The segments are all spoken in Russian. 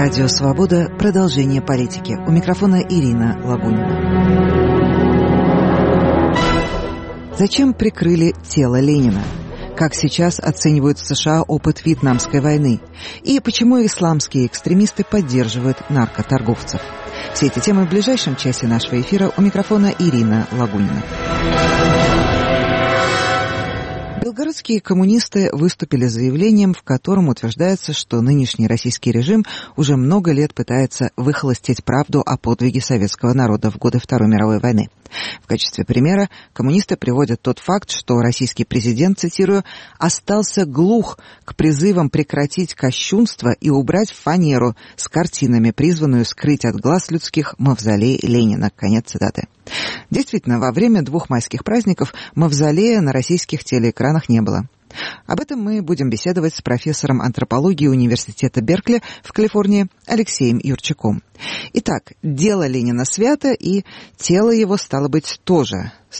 Радио «Свобода». Продолжение политики. У микрофона Ирина Лабунина. Зачем прикрыли тело Ленина? Как сейчас оценивают в США опыт Вьетнамской войны? И почему исламские экстремисты поддерживают наркоторговцев? Все эти темы в ближайшем часе нашего эфира. У микрофона Ирина Лабунина. Белгородские коммунисты выступили с заявлением, в котором утверждается, что нынешний российский режим уже много лет пытается выхолостить правду о подвиге советского народа в годы Второй мировой войны. В качестве примера коммунисты приводят тот факт, что российский президент, цитирую, «остался глух к призывам прекратить кощунство и убрать фанеру с картинами, призванную скрыть от глаз людских мавзолей Ленина». Конец цитаты. Действительно, во время двух майских праздников мавзолея на российских телеэкранах не было. Об этом мы будем беседовать с профессором антропологии Университета Беркли в Калифорнии Алексеем Юрчаком. Итак, дело Ленина свято, и тело его, стало быть, тоже с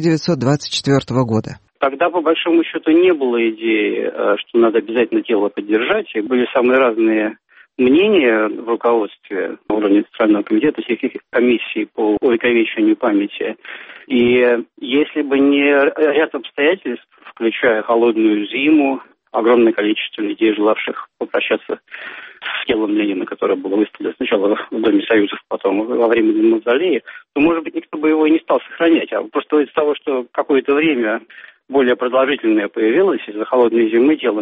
1924 года. Тогда, по большому счету, не было идеи, что надо обязательно тело поддержать, и были самые разные мнения в руководстве на уровне Центрального комитета, всех комиссий по увековечению памяти. И если бы не ряд обстоятельств, включая холодную зиму, огромное количество людей, желавших попрощаться с телом Ленина, которое было выставлено сначала в Доме Союзов, потом во время мавзолея, то, может быть, никто бы его и не стал сохранять. А просто из-за того, что какое-то время более продолжительное появилось, из-за холодной зимы тело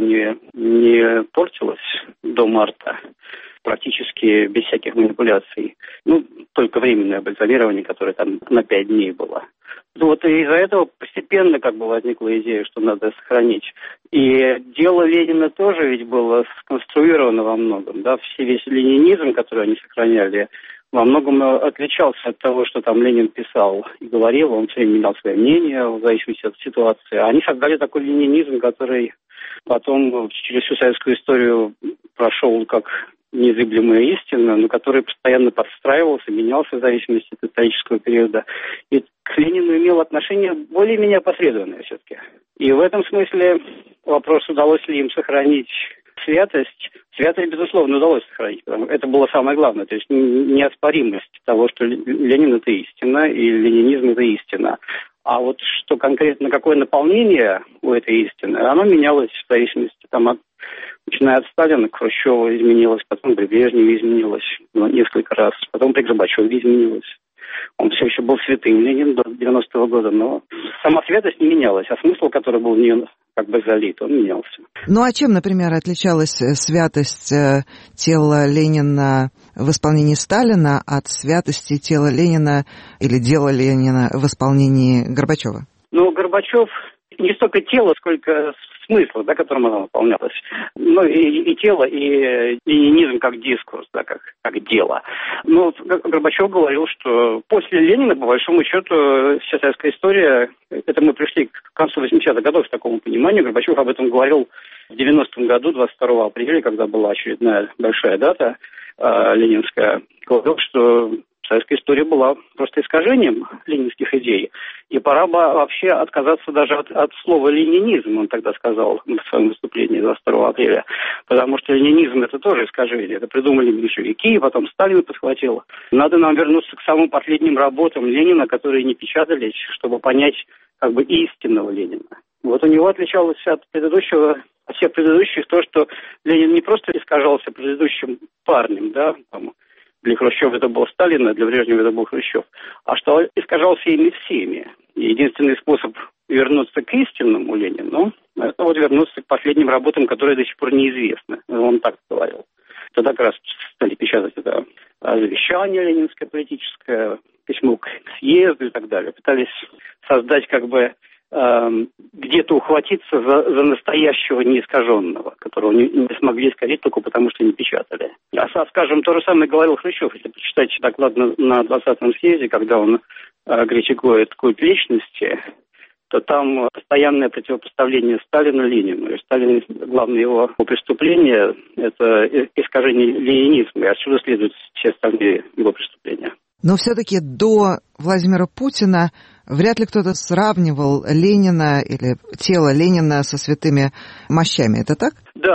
не портилось до марта, практически без всяких манипуляций. Только временное бальзамирование, которое там на 5 дней было. Вот и из-за этого постепенно возникла идея, что надо сохранить. И дело Ленина тоже ведь было сконструировано во многом. Да? Весь ленинизм, который они сохраняли, во многом отличался от того, что там Ленин писал и говорил. Он все время менял свое мнение в зависимости от ситуации. Они создали такой ленинизм, который потом через всю советскую историю прошел как незыблемая истина, но который постоянно подстраивался, менялся в зависимости от исторического периода. И к Ленину имел отношение более-менее опосредованное все-таки. И в этом смысле вопрос, удалось ли им сохранить святость. Святость, безусловно, удалось сохранить. Это было самое главное. То есть неоспоримость того, что Ленин – это истина, и ленинизм – это истина. А вот что конкретно, какое наполнение у этой истины, оно менялось в зависимости начиная от Сталина к Хрущеву изменилось, потом при Брежневе изменилось несколько раз, потом при Горбачеве изменилось. Он все еще был святым Ленин до 90-го года, но сама святость не менялась, а смысл, который был в нее залит, он менялся. А чем, например, отличалась святость тела Ленина в исполнении Сталина от святости тела Ленина или дела Ленина в исполнении Горбачева? Горбачев не столько тело, сколько смысл, которым оно выполнялось. И тело, и ленинизм как дискурс, как дело. Горбачев говорил, что после Ленина, по большому счету, вся советская история, это мы пришли к концу 80-х годов к такому пониманию. Горбачев об этом говорил в 90-м году, 22 апреля, когда была очередная большая дата ленинская, говорил, что советская история была просто искажением ленинских идей. И пора бы вообще отказаться даже от слова «ленинизм», он тогда сказал в своем выступлении 22 апреля. Потому что ленинизм – это тоже искажение. Это придумали меньшевики, и потом Сталин подхватил. Надо нам вернуться к самым последним работам Ленина, которые не печатались, чтобы понять истинного Ленина. Вот у него отличалось от всех предыдущих то, что Ленин не просто искажался предыдущим парнем, для Хрущева это был Сталин, а для Брежнева это был Хрущев. А что искажался ими всеми. И единственный способ вернуться к истинному Ленину, это вернуться к последним работам, которые до сих пор неизвестны. Он так говорил. Тогда как раз стали печатать это завещание ленинское политическое, письмо к съезду и так далее. Пытались создать где-то ухватиться за настоящего неискаженного, которого не смогли исказить только потому, что не печатали. Скажем, то же самое говорил Хрущев. Если почитать доклад на 20-м съезде, когда он критикует культ личности, то там постоянное противопоставление Сталина Ленину. И Сталин, главное его преступление – это искажение ленинизма, и отсюда следуют все остальные его преступления. Но все-таки до Владимира Путина вряд ли кто-то сравнивал Ленина или тело Ленина со святыми мощами. Это так? Да.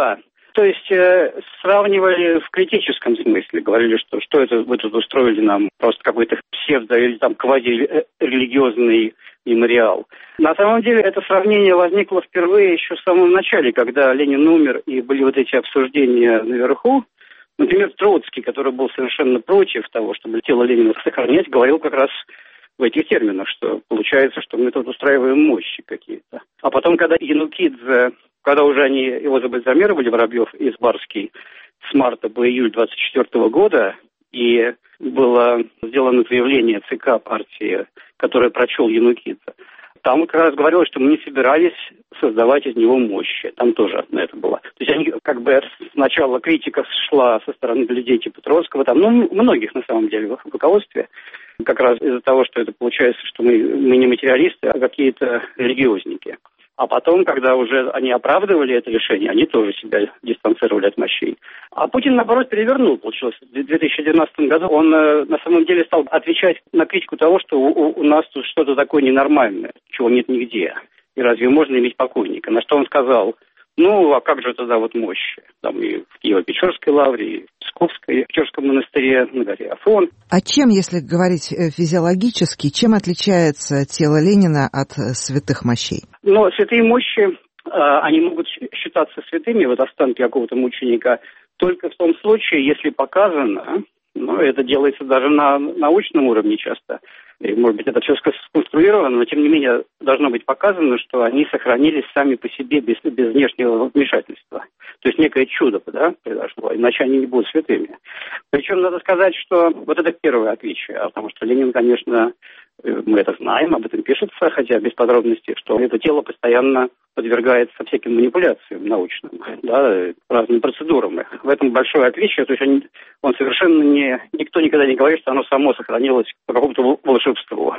То есть сравнивали в критическом смысле, говорили, что это вы тут устроили нам просто какой-то псевдо или там квазирелигиозный мемориал. На самом деле это сравнение возникло впервые еще в самом начале, когда Ленин умер и были вот эти обсуждения наверху. Например, Троцкий, который был совершенно против того, чтобы тело Ленина сохранять, говорил как раз в этих терминах, что получается, что мы тут устраиваем мощи какие-то. А потом, когда Янукидзе, когда уже они его забальзамировали, Воробьев и Сбарский, с марта по июль 1924 года, и было сделано заявление ЦК партии, которое прочел Янукидзе, там как раз говорилось, что мы не собирались создавать из него мощи. Там тоже на это было. То есть они как бы сначала критика шла со стороны людей типа Троцкого, там, многих на самом деле в руководстве, как раз из-за того, что это получается, что мы не материалисты, а какие-то религиозники. А потом, когда уже они оправдывали это решение, они тоже себя дистанцировали от мощей. А Путин, наоборот, перевернул, получилось. В 2019 году он на самом деле стал отвечать на критику того, что у нас тут что-то такое ненормальное, чего нет нигде. И разве можно иметь покойника? На что он сказал: ну, а как же тогда вот мощи? Там и в Киево-Печерской лавре, и в Псковской, в Печерском монастыре, на горе Афон. А чем, если говорить физиологически, чем отличается тело Ленина от святых мощей? Но святые мощи, они могут считаться святыми, вот останки какого-то мученика, только в том случае, если показано, это делается даже на научном уровне часто, и, может быть, это все сконструировано, но, тем не менее, должно быть показано, что они сохранились сами по себе без внешнего вмешательства. То есть некое чудо, произошло, иначе они не будут святыми. Причем надо сказать, что вот это первое отличие, потому что Ленин, конечно, мы это знаем, об этом пишется, хотя без подробностей, что это тело постоянно подвергается всяким манипуляциям научным, разным процедурам. В этом большое отличие, то есть он совершенно никто никогда не говорит, что оно само сохранилось по какому-то волшебству,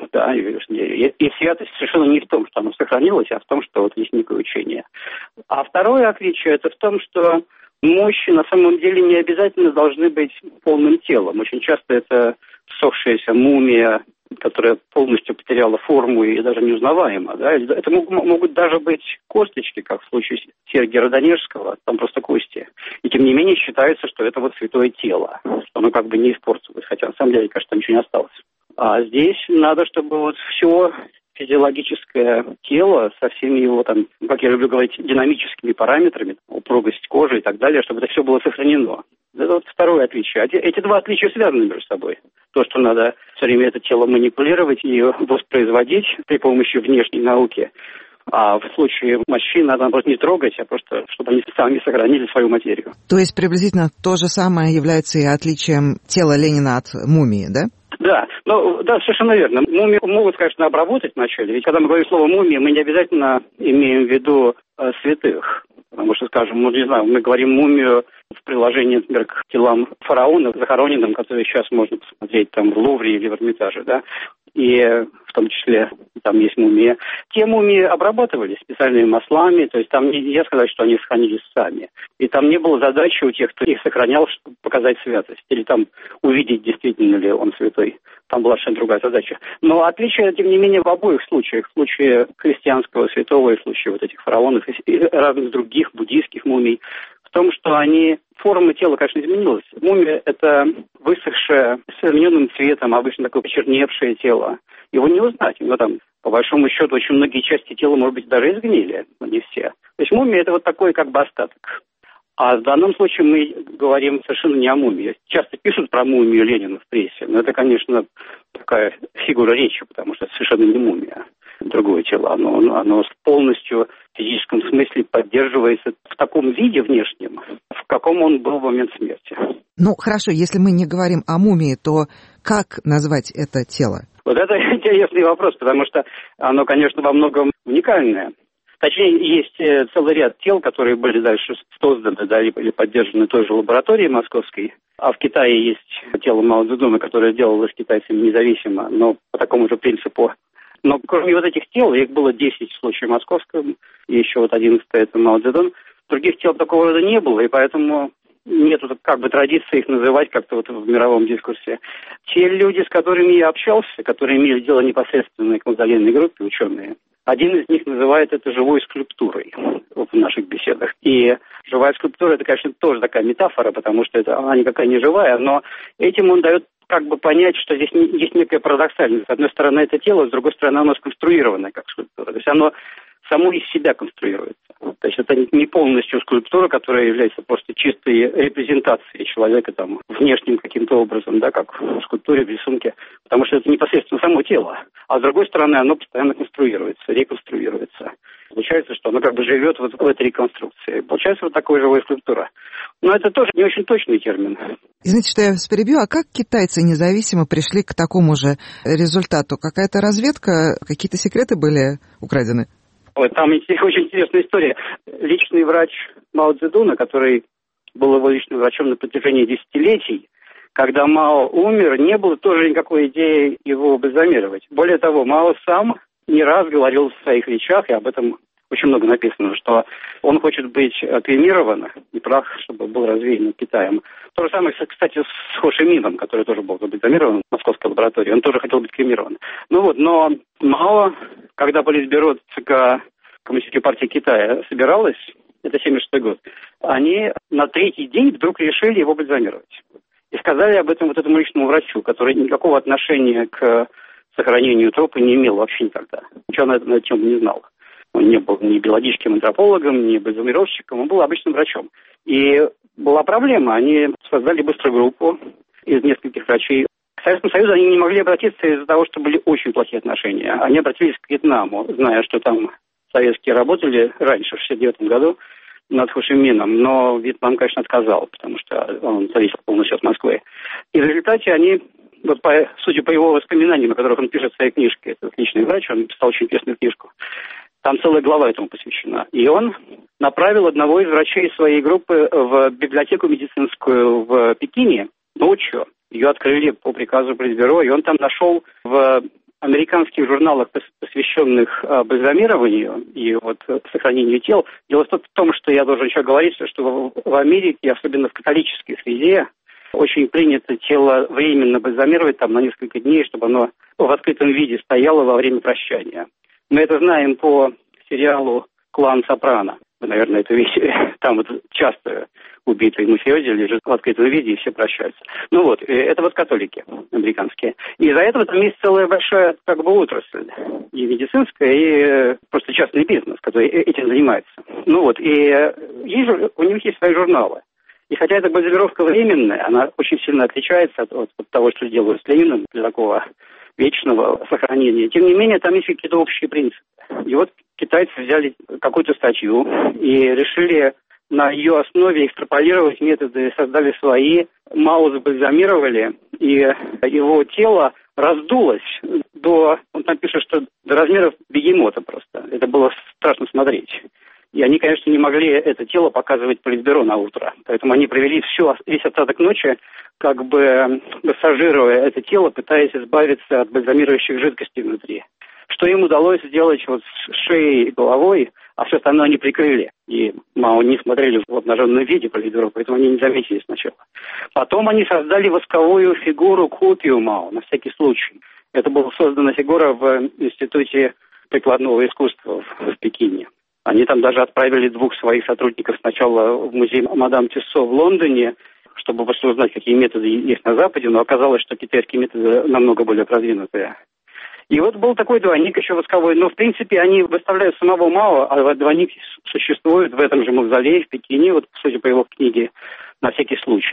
и святость совершенно не в том, что оно сохранилось, а в том, что вот есть некое учение. А второе отличие, это в том, что мощи на самом деле не обязательно должны быть полным телом. Очень часто это ссохшаяся мумия, которая полностью потеряла форму и даже неузнаваема. Это могут даже быть косточки, как в случае Сергия Родонежского, там просто кости. И тем не менее считается, что это вот святое тело, что оно как бы не испортилось, хотя на самом деле, кажется, ничего не осталось. А здесь надо, чтобы вот все физиологическое тело со всеми его, там, как я люблю говорить, динамическими параметрами, упругость кожи и так далее, чтобы это все было сохранено. Это вот второе отличие. Эти два отличия связаны между собой. То, что надо все время это тело манипулировать и воспроизводить при помощи внешней науки. А в случае мощей надо, наоборот, не трогать, а просто, чтобы они сами сохранили свою материю. То есть приблизительно то же самое является и отличием тела Ленина от мумии, да? Да, совершенно верно. Мумию могут, конечно, обработать вначале. Ведь когда мы говорим слово «мумия», мы не обязательно имеем в виду святых. Потому что, скажем, мы говорим мумию в приложении, например, к телам фараонов, захороненным, которые сейчас можно посмотреть там в Лувре или в Эрмитаже, и в том числе там есть мумия. Те мумии обрабатывались специальными маслами, то есть там нельзя сказать, что они сохранились сами. И там не было задачи у тех, кто их сохранял, чтобы показать святость, или там увидеть, действительно ли он святой. Там была совершенно другая задача. Но отличие, тем не менее, в обоих случаях. В случае христианского святого и в случае вот этих фараонов и разных других буддийских мумий, в том, что форма тела, конечно, изменилась. Мумия – это высохшее, с измененным цветом, обычно такое почерневшее тело. Его не узнать. Там, по большому счету, очень многие части тела, может быть, даже изгнили, но не все. То есть мумия – это вот такой как бы остаток. А в данном случае мы говорим совершенно не о мумии. Часто пишут про мумию Ленина в прессе, но это, конечно, такая фигура речи, потому что это совершенно не мумия. Другое тело, оно полностью в физическом смысле поддерживается в таком виде внешнем, в каком он был в момент смерти. Хорошо, если мы не говорим о мумии, то как назвать это тело? Вот это интересный вопрос, потому что оно, конечно, во многом уникальное. Точнее, есть целый ряд тел, которые были дальше созданы или поддержаны той же лабораторией московской. А в Китае есть тело Мао Цзэдуна, которое делалось китайцами независимо, но по такому же принципу. Но кроме вот этих тел, их было 10 в случае московском, и еще 11 это Мао Цзэдун. Других тел такого рода не было, и поэтому нет как бы традиции их называть как-то вот в мировом дискурсе. Те люди, с которыми я общался, которые имели дело непосредственно к мавзолейной группе, ученые, один из них называет это живой скульптурой. в наших беседах. И живая скульптура — это, конечно, тоже такая метафора, потому что она никакая не живая, но этим он дает как бы понять, что здесь есть некая парадоксальность. С одной стороны, это тело, с другой стороны, оно сконструировано как скульптура. То есть оно само из себя конструируется. То есть это не полностью скульптура, которая является просто чистой репрезентацией человека там внешним каким-то образом, да, как в скульптуре, в рисунке, потому что это непосредственно само тело. А с другой стороны, оно постоянно конструируется, реконструируется. Получается, что оно как бы живет вот в этой реконструкции. Получается вот такая живая скульптура. Но это тоже не очень точный термин. Извините, что я вас перебью, а как китайцы независимо пришли к такому же результату? Какая-то разведка, какие-то секреты были украдены? Там очень интересная история. Личный врач Мао Цзэдуна, который был его личным врачом на протяжении десятилетий, когда Мао умер, не было тоже никакой идеи его бальзамировать. Более того, Мао сам не раз говорил в своих речах, и об этом очень много написано, что он хочет быть кремирован, и прах, чтобы был развеян Китаем. То же самое, кстати, с Хо Ши Мином, который тоже был бальзамирован в московской лаборатории. Он тоже хотел быть кремирован. Но Мао, когда Политбюро ЦК Коммунистической партии Китая собиралось, это 1976 год, они на третий день вдруг решили его бальзамировать. И сказали об этом вот этому личному врачу, который никакого отношения к сохранению трупа не имел вообще никогда. Ничего на этом не знал. Он не был ни биологическим антропологом, ни бальзамировщиком, он был обычным врачом. И была проблема. Они создали быструю группу из нескольких врачей. К Советскому Союзу они не могли обратиться из-за того, что были очень плохие отношения. Они обратились к Вьетнаму, зная, что там советские работали раньше, в 1969 году, над Хо Ши Мином. Но Вьетнам, конечно, отказал, потому что он зависел полностью от Москвы. И в результате они, судя по его воспоминаниям, о которых он пишет в своей книжке, этот личный врач, он написал очень интересную книжку, там целая глава этому посвящена. И он направил одного из врачей своей группы в библиотеку медицинскую в Пекине ночью. Ее открыли по приказу Политбюро, и он там нашел в американских журналах, посвященных бальзамированию и сохранению тел. Дело в том, что я должен еще говорить, что в Америке, особенно в католической среде, очень принято тело временно бальзамировать там на несколько дней, чтобы оно в открытом виде стояло во время прощания. Мы это знаем по сериалу «Клан Сопрано». Вы, наверное, это видели. Там часто убитые мафиози лежат в открытом виде, и все прощаются. Это католики американские. И из-за этого там есть целая большая отрасль. И медицинская, и просто частный бизнес, который этим занимается. И у них есть свои журналы. И хотя эта бальзамировка временная, она очень сильно отличается от того, что делают с Лениным для такого вечного сохранения. Тем не менее, там есть какие-то общие принципы. И китайцы взяли какую-то статью и решили на ее основе экстраполировать методы, создали свои, Мао забальзамировали, и его тело раздулось он там пишет, что до размеров бегемота просто. Это было страшно смотреть. И они, конечно, не могли это тело показывать Политбюро на утро. Поэтому они провели весь остаток ночи, как бы массажируя это тело, пытаясь избавиться от бальзамирующих жидкостей внутри. Что им удалось сделать с шеей и головой, а все остальное они прикрыли. И Мао не смотрели в обнаженном виде Политбюро, поэтому они не заметили сначала. Потом они создали восковую фигуру, копию Мао, на всякий случай. Это была создана фигура в Институте прикладного искусства в Пекине. Они там даже отправили 2 своих сотрудников сначала в музей Мадам Тюссо в Лондоне, чтобы узнать, какие методы есть на Западе, но оказалось, что китайские методы намного более продвинутые. И был такой двойник еще восковой, но в принципе они выставляют самого Мао, а двойник существует в этом же мавзолее в Пекине, судя по его книге, на всякий случай.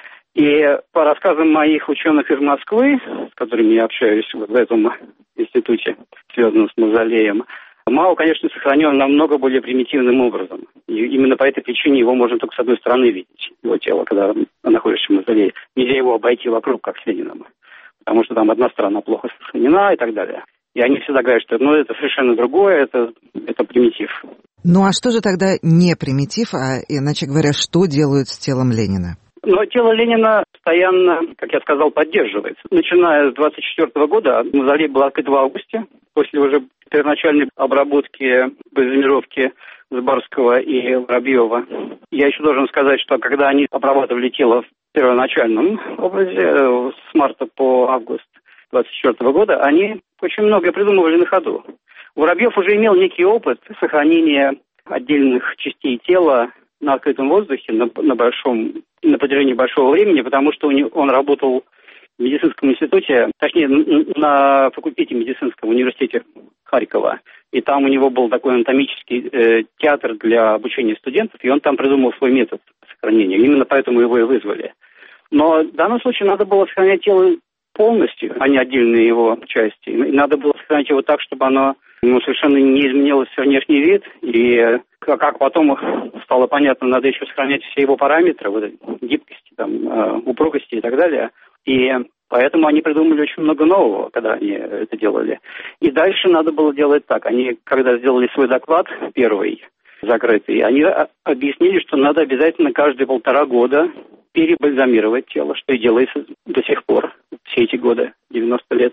И по рассказам моих ученых из Москвы, с которыми я общаюсь в этом институте, связанном с мавзолеем, Мао, конечно, сохранен намного более примитивным образом. И именно по этой причине его можно только с одной стороны видеть, его тело, когда находишься в мавзолее. Нельзя его обойти вокруг, как с Лениным. Потому что там одна сторона плохо сохранена и так далее. И они всегда говорят, что это совершенно другое, это примитив. Ну а что же тогда не примитив, а иначе говоря, что делают с телом Ленина? Но тело Ленина постоянно, как я сказал, поддерживается. Начиная с 1924 года, мавзолей был открыт в августе, после уже первоначальной обработки, бальзамировки Збарского и Воробьева. Я еще должен сказать, что когда они обрабатывали тело в первоначальном образе, с марта по август 1924 года, они очень многое придумывали на ходу. Воробьев уже имел некий опыт сохранения отдельных частей тела на открытом воздухе на протяжении большого времени, потому что он работал в медицинском институте, точнее, на факультете медицинского университете Харькова. И там у него был такой анатомический театр для обучения студентов, и он там придумал свой метод сохранения. Именно поэтому его и вызвали. Но в данном случае надо было сохранять тело полностью, а не отдельные его части. И надо было сохранять его так, чтобы оно совершенно не изменилось внешний вид. И как потом стало понятно, надо еще сохранять все его параметры, вот гибкости, упругости и так далее. И поэтому они придумали очень много нового, когда они это делали. И дальше надо было делать так. Они, когда сделали свой доклад первый, закрытый, они объяснили, что надо обязательно каждые 1,5 года перебальзамировать тело, что и делается до сих пор, все эти годы, 90 лет,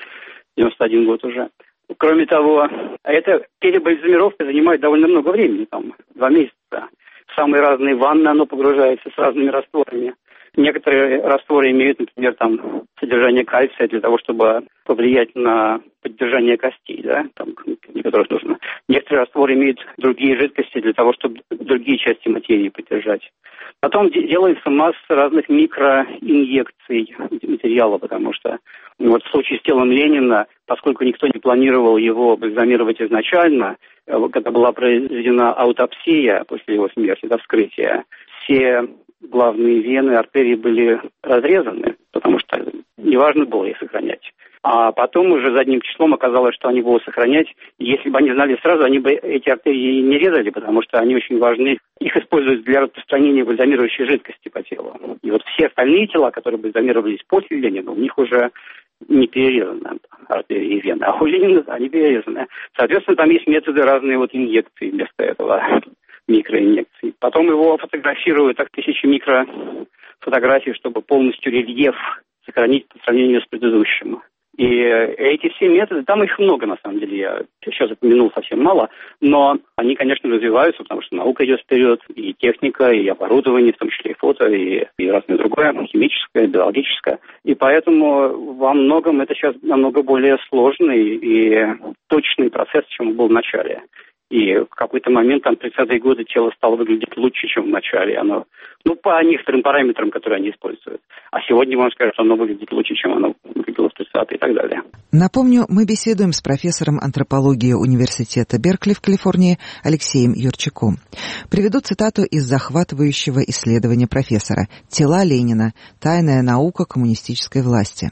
91 год уже. Кроме того, эта перебальзамировка занимает довольно много времени, 2 месяца. В самые разные ванны оно погружается с разными растворами. Некоторые растворы имеют, например, содержание кальция для того, чтобы повлиять на поддержание костей, которых нужно. Некоторые растворы имеют другие жидкости для того, чтобы другие части материи поддержать. Потом делается масса разных микроинъекций материала, потому что в случае с телом Ленина, поскольку никто не планировал его бальзамировать изначально, когда была произведена аутопсия после его смерти, вскрытие, все главные вены, артерии были разрезаны, потому что неважно было их сохранять. А потом уже задним числом оказалось, что они будут сохранять. Если бы они знали сразу, они бы эти артерии не резали, потому что они очень важны. Их используют для распространения бальзамирующей жидкости по телу. И все остальные тела, которые бальзамировались после Ленина, у них уже не перерезаны артерии и вены, а у Ленина они перерезаны. Соответственно, там есть методы разные инъекций вместо этого. Микроинъекций. Потом его фотографируют, 1000 микрофотографий, чтобы полностью рельеф сохранить по сравнению с предыдущим. И эти все методы, там их много на самом деле, я сейчас упомянул совсем мало, но они, конечно, развиваются, потому что наука идет вперед, и техника, и оборудование, в том числе и фото, и разное другое, химическое, биологическое. И поэтому во многом это сейчас намного более сложный и точный процесс, чем был в начале. И в какой-то момент, 30-е годы, тело стало выглядеть лучше, чем в начале. Оно, по некоторым параметрам, которые они используют. А сегодня, можно сказать, что оно выглядит лучше, чем оно выглядело в 30-е и так далее. Напомню, мы беседуем с профессором антропологии Университета Беркли в Калифорнии Алексеем Юрчаком. Приведу цитату из захватывающего исследования профессора «Тела Ленина. Тайная наука коммунистической власти».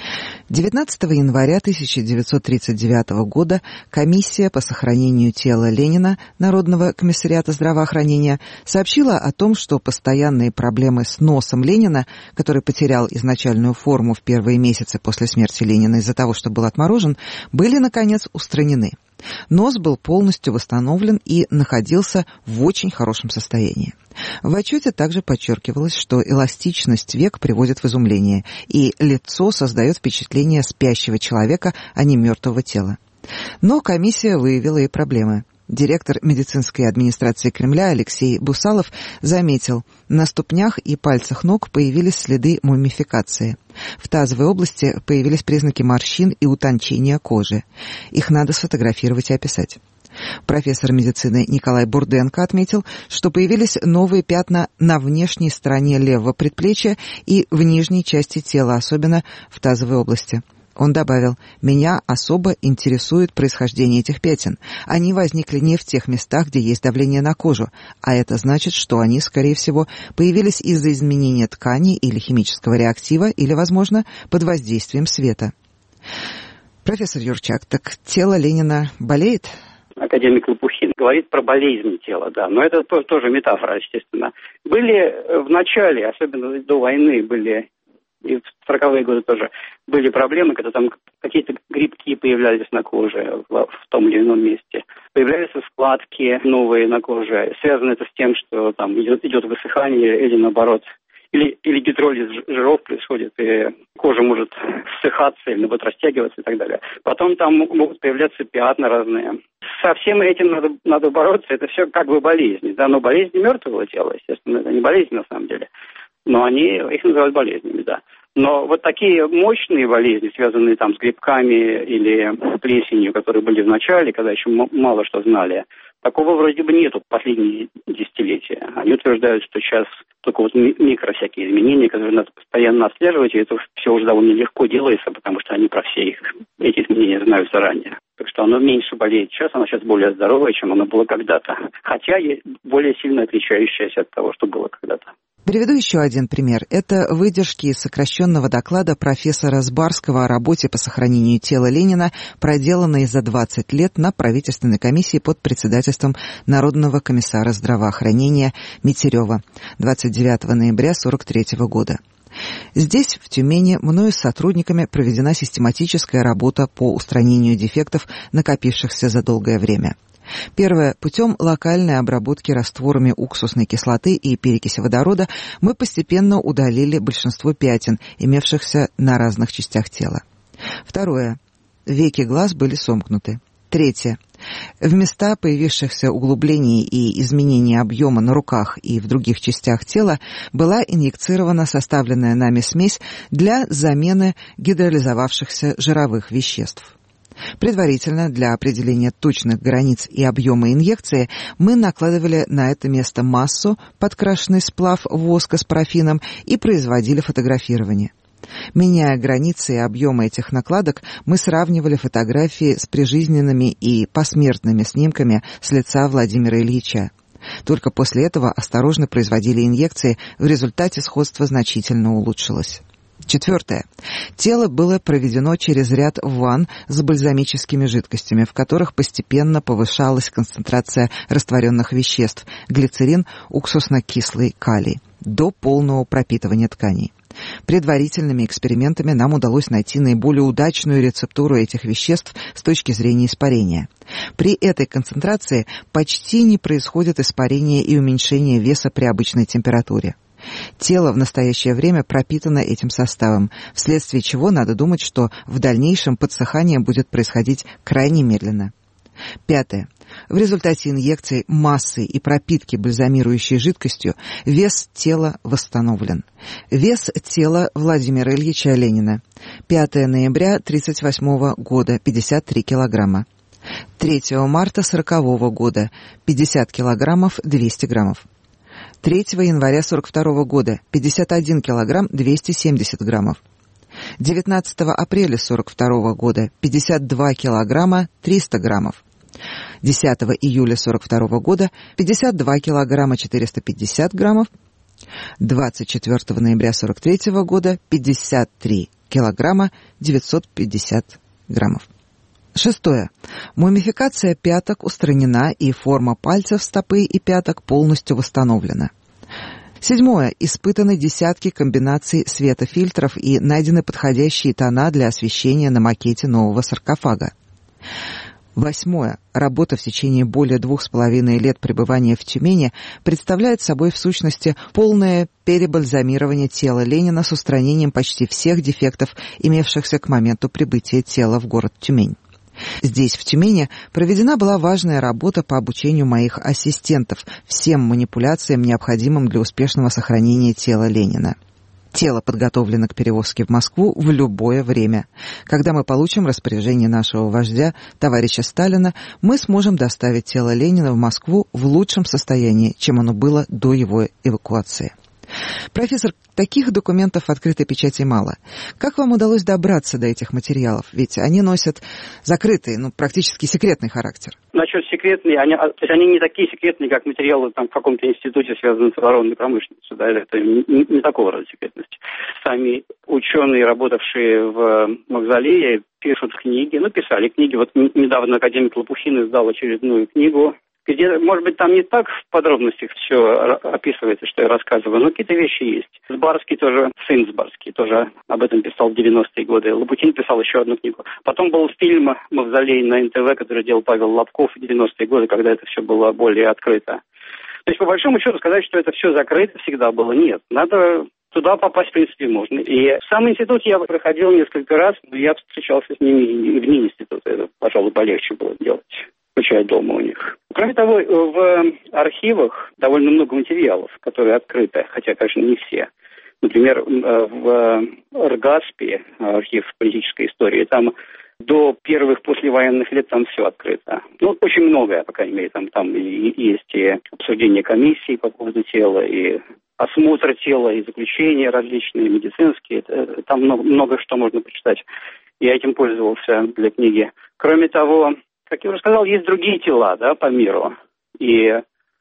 19 января 1939 года комиссия по сохранению тела Ленина Народного комиссариата здравоохранения сообщила о том, что постоянные проблемы с носом Ленина, который потерял изначальную форму в первые месяцы после смерти Ленина из-за того, что был отморожен, были, наконец, устранены. Нос был полностью восстановлен и находился в очень хорошем состоянии. В отчете также подчеркивалось, что эластичность век приводит в изумление, и лицо создает впечатление спящего человека, а не мертвого тела. Но комиссия выявила и проблемы. Директор медицинской администрации Кремля Алексей Бусалов заметил, на ступнях и пальцах ног появились следы мумификации. В тазовой области появились признаки морщин и утончения кожи. Их надо сфотографировать и описать. Профессор медицины Николай Бурденко отметил, что появились новые пятна на внешней стороне левого предплечья и в нижней части тела, особенно в тазовой области. Он добавил: «Меня особо интересует происхождение этих пятен. Они возникли не в тех местах, где есть давление на кожу, а это значит, что они, скорее всего, появились из-за изменения ткани или химического реактива, или, возможно, под воздействием света». Профессор Юрчак, так тело Ленина болеет? Академик Лопухин говорит про болезнь тела, да, но это тоже метафора, естественно. Были в начале, особенно до войны, были и в 40-е годы тоже были проблемы, когда там какие-то грибки появлялись на коже в том или ином месте. Появлялись складки новые на коже. Связано это с тем, что там идет высыхание или наоборот, или гидролиз жиров происходит, и кожа может ссыхаться или наоборот растягиваться и так далее. Потом там могут появляться пятна разные. Со всем этим надо бороться. Это все как бы болезни. Да, но болезни мертвого тела, естественно, это не болезни на самом деле. Но их называют болезнями, да. Но вот такие мощные болезни, связанные там с грибками или плесенью, которые были в начале, когда еще мало что знали, Такого вроде бы нету последние десятилетия. Они утверждают, что сейчас только вот микро всякие изменения, которые надо постоянно отслеживать, и это все уже довольно легко делается, потому что они про все эти изменения знают заранее. Так что оно меньше болеет сейчас, оно сейчас более здоровое, чем оно было когда-то. Хотя есть более сильно отличающееся от того, что было когда-то. Приведу еще один пример. Это выдержки из сокращенного доклада профессора Сбарского о работе по сохранению тела Ленина, проделанной за 20 лет на правительственной комиссии под председательством Народного комиссара здравоохранения Метерева 29 ноября 1943 года. Здесь, в Тюмени, мною с сотрудниками проведена систематическая работа по устранению дефектов, накопившихся за долгое время. Первое. Путем локальной обработки растворами уксусной кислоты и перекиси водорода мы постепенно удалили большинство пятен, имевшихся на разных частях тела. Второе. Веки глаз были сомкнуты. Третье. В места появившихся углублений и изменений объема на руках и в других частях тела была инъекцирована составленная нами смесь для замены гидролизовавшихся жировых веществ. Предварительно для определения точных границ и объема инъекции мы накладывали на это место массу, подкрашенный сплав воска с парафином и производили фотографирование. Меняя границы и объемы этих накладок, мы сравнивали фотографии с прижизненными и посмертными снимками с лица Владимира Ильича. Только после этого осторожно производили инъекции, в результате сходство значительно улучшилось. Четвертое. Тело было проведено через ряд ванн с бальзамическими жидкостями, в которых постепенно повышалась концентрация растворенных веществ – глицерин, уксусно-кислый калий, до полного пропитывания тканей. Предварительными экспериментами нам удалось найти наиболее удачную рецептуру этих веществ с точки зрения испарения. При этой концентрации почти не происходит испарение и уменьшение веса при обычной температуре. Тело в настоящее время пропитано этим составом, вследствие чего надо думать, что в дальнейшем подсыхание будет происходить крайне медленно. Пятое. В результате инъекций массы и пропитки бальзамирующей жидкостью вес тела восстановлен. Вес тела Владимира Ильича Ленина. 5 ноября 1938 года, 53 килограмма. 3 марта 1940 года, 50 килограммов, 200 граммов. 3 января 1942 года, 51 килограмм, 270 граммов. 19 апреля 1942 года, 52 килограмма, 300 граммов. 10 июля 1942 года, 52 килограмма, 450 граммов. 24 ноября 1943 года, 53 килограмма, 950 граммов. Шестое. Мумификация пяток устранена, и форма пальцев стопы и пяток полностью восстановлена. Седьмое. Испытаны десятки комбинаций светофильтров и найдены подходящие тона для освещения на макете нового саркофага. Восьмое. Работа в течение более 2,5 лет пребывания в Тюмени представляет собой в сущности полное перебальзамирование тела Ленина с устранением почти всех дефектов, имевшихся к моменту прибытия тела в город Тюмень. Здесь, в Тюмени, проведена была важная работа по обучению моих ассистентов всем манипуляциям, необходимым для успешного сохранения тела Ленина. Тело подготовлено к перевозке в Москву в любое время. Когда мы получим распоряжение нашего вождя, товарища Сталина, мы сможем доставить тело Ленина в Москву в лучшем состоянии, чем оно было до его эвакуации. Профессор, таких документов в открытой печати мало. Как вам удалось добраться до этих материалов? Ведь они носят закрытый, практически секретный характер. Насчет секретные, они не такие секретные, как материалы там, в каком-то институте, связанном с оборонной промышленностью. Да, это не такого рода секретность. Сами ученые, работавшие в Мавзолее, пишут книги, писали книги. Вот недавно академик Лопухин издал очередную книгу, где, может быть, там не так в подробностях все описывается, что я рассказываю, но какие-то вещи есть. Сбарский тоже, сын Сбарский, тоже об этом писал в 90-е годы. Лопухин писал еще одну книгу. Потом был фильм «Мавзолей» на НТВ, который делал Павел Лобков в 90-е годы, когда это все было более открыто. То есть, по большому счету, сказать, что это все закрыто всегда было, нет. Надо туда попасть, в принципе, можно. И в сам институт я проходил несколько раз, но я встречался с ними и вне института. Это, пожалуй, полегче было делать, включая дома у них. Кроме того, в архивах довольно много материалов, которые открыты, хотя, конечно, не все. Например, в РГАСПе, архив политической истории, там до первых послевоенных лет там все открыто. Ну, очень многое, по крайней мере, там и есть и обсуждение комиссий по поводу тела, и осмотр тела, и заключения различные, медицинские. Там много что можно почитать. Я этим пользовался для книги. Кроме того, как я уже сказал, есть другие тела, да, по миру. И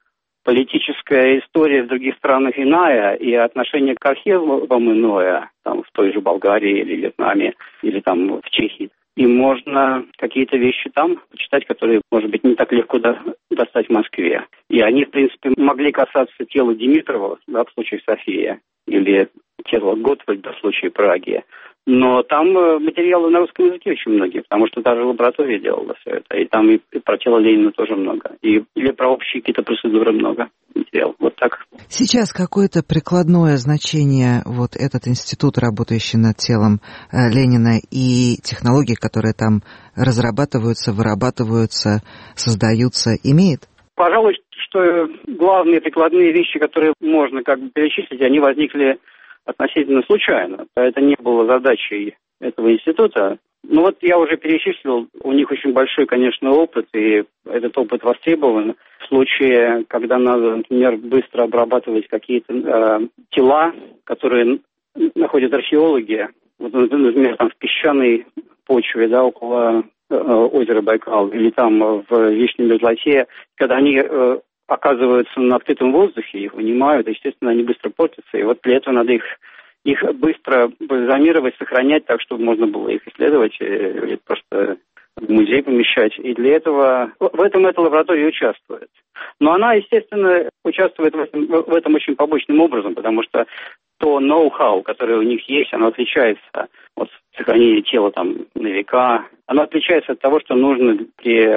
политическая история в других странах иная, и отношение к архивам иное, там, в той же Болгарии или Вьетнаме, или там в Чехии. И можно какие-то вещи там почитать, которые, может быть, не так легко достать в Москве. И они, в принципе, могли касаться тела Димитрова, да, в случае Софии, или тела Готвальда в случае Праги. Но там материалы на русском языке очень многие, потому что даже лаборатория делала все это. И там и про тело Ленина тоже много. Или про общие какие-то процедуры много материалов. Вот так. Сейчас какое-то прикладное значение вот этот институт, работающий над телом Ленина, и технологии, которые там разрабатываются, вырабатываются, создаются, имеет? Пожалуй, что главные прикладные вещи, которые можно как бы перечислить, они возникли относительно случайно. Это не было задачей этого института. Ну вот я уже перечислил, у них очень большой, конечно, опыт, и этот опыт востребован в случае, когда надо, например, быстро обрабатывать какие-то тела, которые находят археологи, вот, например, там в песчаной почве, да, около озера Байкал, или там в вечной мерзлоте, когда они оказываются на открытом воздухе, их вынимают, естественно, они быстро портятся, и вот для этого надо их быстро бальзамировать, сохранять так, чтобы можно было их исследовать или просто в музей помещать. И для этого в этом эта лаборатория участвует. Но она, естественно, участвует в этом очень побочным образом, потому что то ноу-хау, которое у них есть, оно отличается от сохранения тела там на века. Оно отличается от того, что нужно при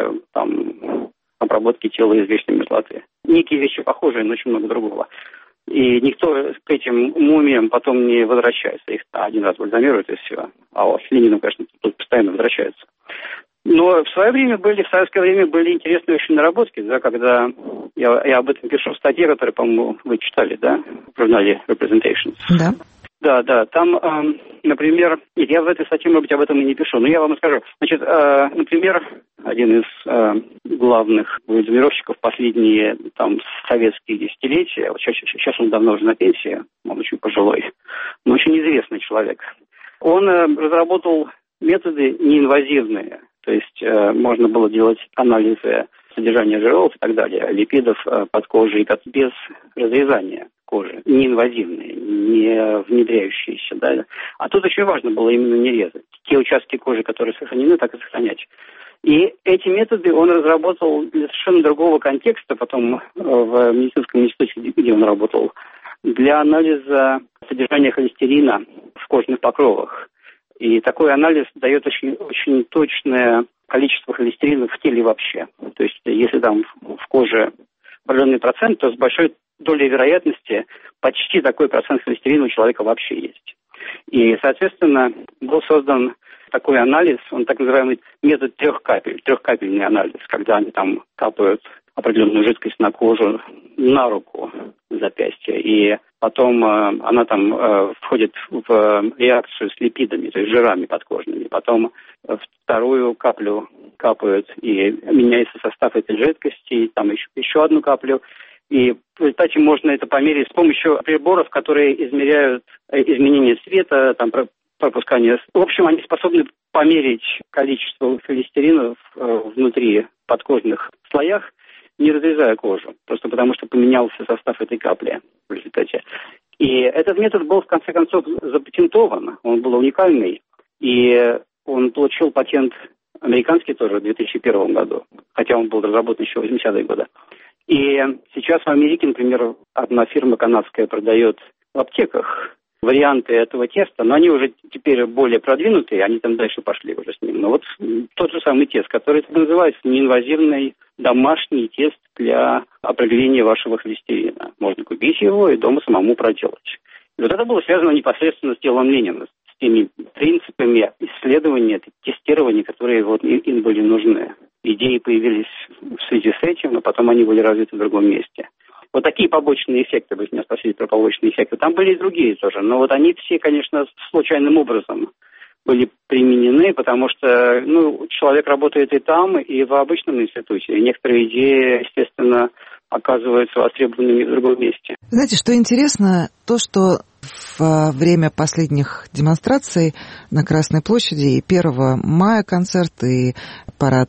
там обработки тела из вечной мерзлоты. Некие вещи похожие, но очень много другого. И никто к этим мумиям потом не возвращается. Их один раз бальзамируют, и все. А с Лениным, конечно, тут постоянно возвращаются. Но в советское время были интересные очень наработки, да, когда я об этом пишу в статье, которую, по-моему, вы читали, да, в журнале Representations. Да. Да, там, например, нет, я в этой статье, может быть, об этом и не пишу, но я вам расскажу. Значит, например, один из главных бальзамировщиков последние там советские десятилетия, вот сейчас он давно уже на пенсии, он очень пожилой, но очень известный человек. Он разработал методы неинвазивные, то есть можно было делать анализы содержания жиров и так далее, липидов под кожей без разрезания кожи, неинвазивные, не внедряющиеся, да. А тут очень важно было именно не резать. Те участки кожи, которые сохранены, так и сохранять. И эти методы он разработал для совершенно другого контекста, потом в медицинском институте, где он работал, для анализа содержания холестерина в кожных покровах. И такой анализ дает очень, очень точное количество холестерина в теле вообще. То есть, если там в коже определенный процент, то с большой долей вероятности почти такой процент холестерина у человека вообще есть. И, соответственно, был создан такой анализ, он так называемый метод 3 капель, 3-капельный анализ, когда они там капают определенную жидкость на кожу, на руку, запястье, и потом она там входит в реакцию с липидами, то есть жирами подкожными. Потом вторую каплю капают, и меняется состав этой жидкости, там еще одну каплю. И в результате можно это померить с помощью приборов, которые измеряют изменение цвета, там, пропускание. В общем, они способны померить количество холестерина внутри подкожных слоях, не разрезая кожу, просто потому что поменялся состав этой капли в результате. И этот метод был, в конце концов, запатентован, он был уникальный, и он получил патент американский тоже в 2001 году, хотя он был разработан еще в 80-е годы. И сейчас в Америке, например, одна фирма канадская продает в аптеках варианты этого теста, но они уже теперь более продвинутые, они там дальше пошли уже с ним. Но вот тот же самый тест, который называется неинвазивный домашний тест для определения вашего холестерина. Можно купить его и дома самому проделать. И вот это было связано непосредственно с телом Ленина, с теми принципами исследования, тестирования, которые вот им были нужны. Идеи появились в связи с этим, но потом они были развиты в другом месте. Вот такие побочные эффекты, вы меня спросили про побочные эффекты. Там были и другие тоже, но вот они все, конечно, случайным образом были применены, потому что человек работает и там, и в обычном институте. И некоторые идеи, естественно, оказываются востребованными в другом месте. Знаете, что интересно, то, что во время последних демонстраций на Красной площади и 1 мая концерт, и парад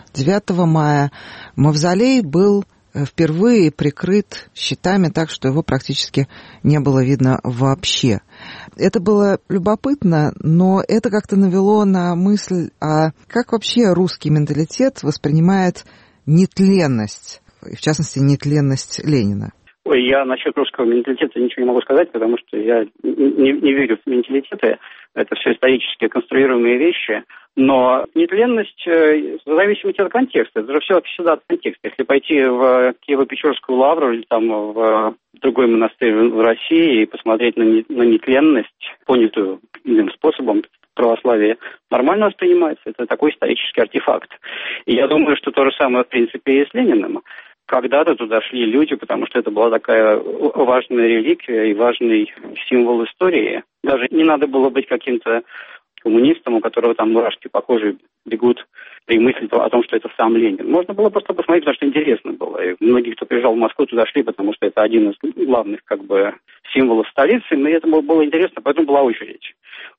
9 мая, мавзолей был впервые прикрыт щитами так, что его практически не было видно вообще. Это было любопытно, но это как-то навело на мысль, а как вообще русский менталитет воспринимает нетленность, в частности, нетленность Ленина? Ой, я насчет русского менталитета ничего не могу сказать, потому что я не верю в менталитеты. Это все исторически конструируемые вещи. Но нетленность в зависимости от контекста. Это же все всегда от контекста. Если пойти в Киево-Печорскую лавру или там в другой монастырь в России и посмотреть на нетленность, понятую иным способом, православие нормально воспринимается. Это такой исторический артефакт. И я думаю, что то же самое, в принципе, и с Лениным. Когда-то туда шли люди, потому что это была такая важная реликвия и важный символ истории. Даже не надо было быть каким-то коммунистом, у которого там мурашки по коже бегут при мысли о том, что это сам Ленин. Можно было просто посмотреть, потому что интересно было. И многие, кто приезжал в Москву, туда шли, потому что это один из главных символов столицы. Мне это было интересно, поэтому была очередь.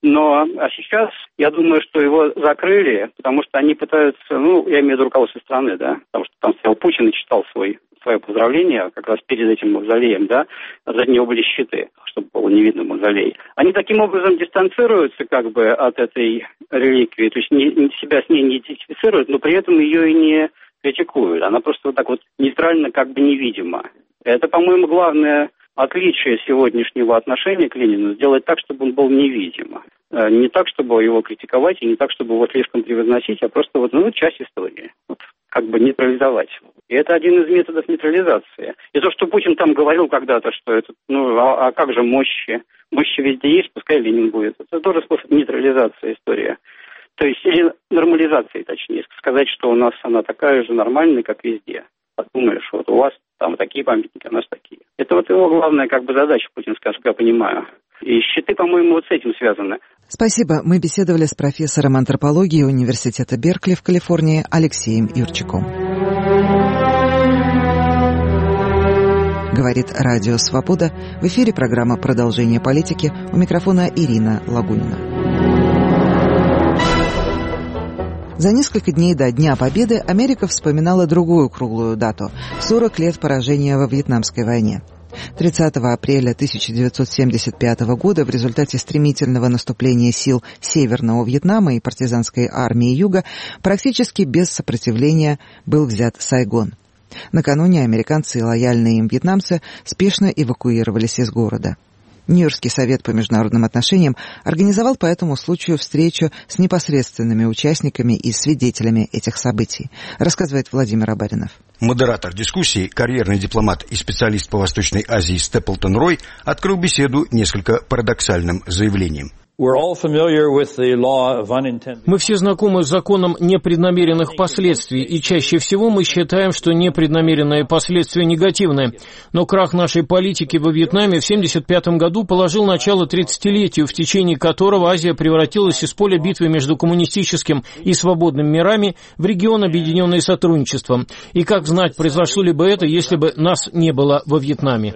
А сейчас, я думаю, что его закрыли, потому что они пытаются, я имею в виду руководство страны, да, потому что там стоял Путин и читал свое поздравление как раз перед этим мавзолеем, да, за него были щиты, чтобы было не видно мавзолей. Они таким образом дистанцируются от этой реликвии, то есть себя с ней не идентифицируют, но при этом ее и не критикуют. Она просто нейтрально невидима. Это, по-моему, главное отличие сегодняшнего отношения к Ленину — сделать так, чтобы он был невидим. Не так, чтобы его критиковать, и не так, чтобы его слишком превозносить, а просто часть истории. Нейтрализовать. И это один из методов нейтрализации. И то, что Путин там говорил когда-то, что это, а как же мощи? Мощи везде есть, пускай Ленин будет. Это тоже способ нейтрализации истории. То есть, или нормализации, точнее. Сказать, что у нас она такая же нормальная, как везде. Подумаешь, у вас там такие памятники, у нас такие. Это его главная задача путинская, как я понимаю. И щиты, по-моему, с этим связаны. Спасибо. Мы беседовали с профессором антропологии Университета Беркли в Калифорнии Алексеем Юрчаком. Говорит Радио Свобода. В эфире программа «Продолжение политики». У микрофона Ирина Лагунина. За несколько дней до Дня Победы Америка вспоминала другую круглую дату – 40 лет поражения во Вьетнамской войне. 30 апреля 1975 года в результате стремительного наступления сил Северного Вьетнама и партизанской армии Юга практически без сопротивления был взят Сайгон. Накануне американцы и лояльные им вьетнамцы спешно эвакуировались из города. Нью-Йоркский совет по международным отношениям организовал по этому случаю встречу с непосредственными участниками и свидетелями этих событий, рассказывает Владимир Абаринов. Модератор дискуссии, карьерный дипломат и специалист по Восточной Азии Степлтон Рой открыл беседу несколько парадоксальным заявлением. Мы все знакомы с законом непреднамеренных последствий, и чаще всего мы считаем, что непреднамеренные последствия негативны. Но крах нашей политики во Вьетнаме в 1975 году положил начало 30-летию, в течение которого Азия превратилась из поля битвы между коммунистическим и свободным мирами в регион, объединенный сотрудничеством. И как знать, произошло ли бы это, если бы нас не было во Вьетнаме?